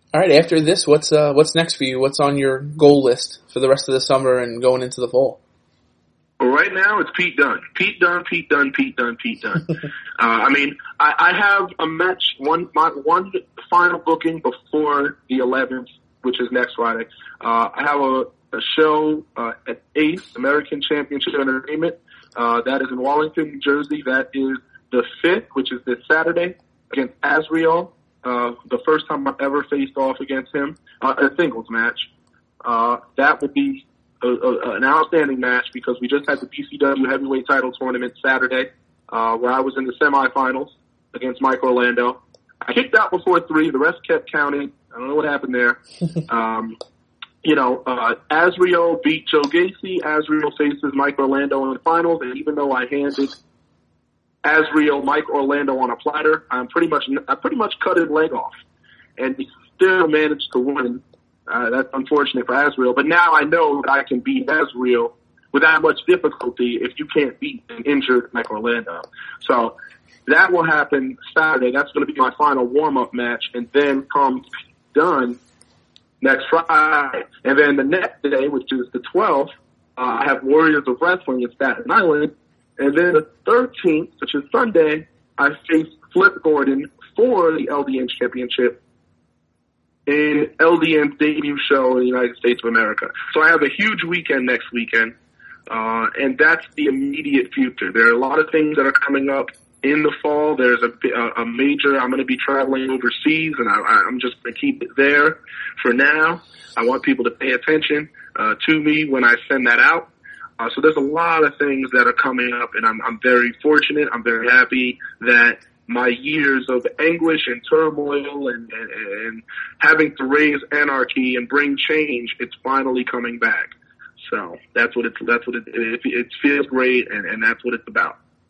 All right, after this, what's next for you? What's on your goal list for the rest of the summer and going into the fall? Well, right now it's Pete Dunne. Pete Dunne, Pete Dunne, Pete Dunne, Pete Dunne. I have a match, one final booking before the 11th, which is next Friday. I have a show at ACE, American Championship Entertainment. That is in Wallington, New Jersey. That is the 5th, which is this Saturday, against Azriel. The first time I've ever faced off against him, a singles match. That will be an outstanding match because we just had the BCW heavyweight title tournament Saturday, where I was in the semifinals against Mike Orlando. I kicked out before 3. The rest kept counting. I don't know what happened there. Azriel beat Joe Gacy. Azriel faces Mike Orlando in the finals, and even though I handed Azriel Mike Orlando on a platter, I pretty much cut his leg off, and he still managed to win. That's unfortunate for Azriel, but now I know that I can beat Azriel without much difficulty if you can't beat an injured Mike Orlando. So that will happen Saturday. That's going to be my final warm-up match, and then comes Dunne next Friday. And then the next day, which is the 12th, I have Warriors of Wrestling in Staten Island. And then the 13th, which is Sunday, I face Flip Gordon for the LDN Championship in LDN's debut show in the United States of America. So I have a huge weekend next weekend, and that's the immediate future. There are a lot of things that are coming up in the fall. There's a major, I'm going to be traveling overseas, and I'm just going to keep it there for now. I want people to pay attention to me when I send that out. So there's a lot of things that are coming up, and I'm very fortunate. I'm very happy that my years of anguish and turmoil and having to raise anarchy and bring change, it's finally coming back. So it feels great, and that's what it's about.